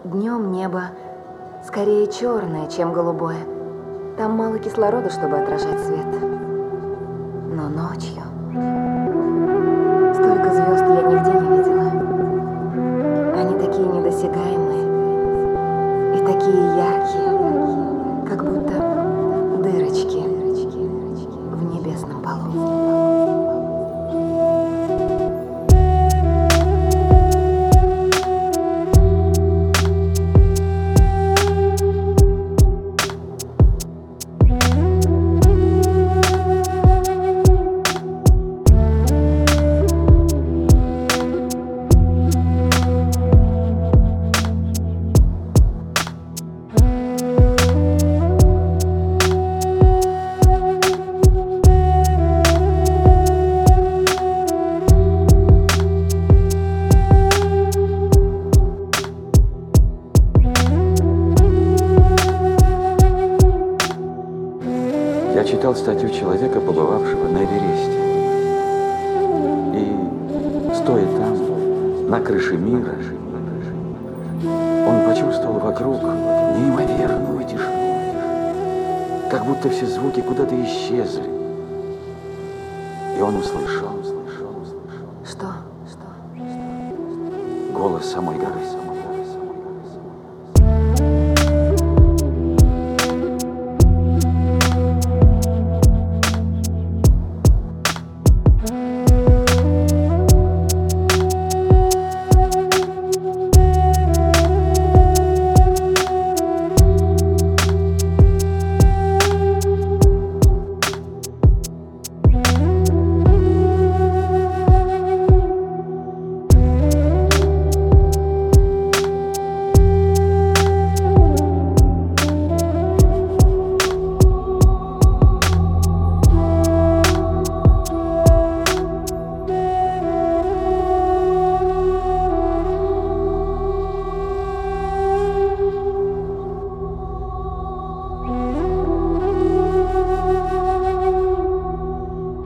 Днем небо скорее черное, чем голубое. Там мало кислорода, чтобы отражать свет. Но ночью столько звезд я нигде не видела. Они такие недосягаемые и такие яркие, как будто дырочки в небесном полу. Я читал статью человека, побывавшего на Эвересте. И, стоя там, на крыше мира, он почувствовал вокруг неимоверную тишину. Как будто все звуки куда-то исчезли. И он услышал Что? голос самой горы.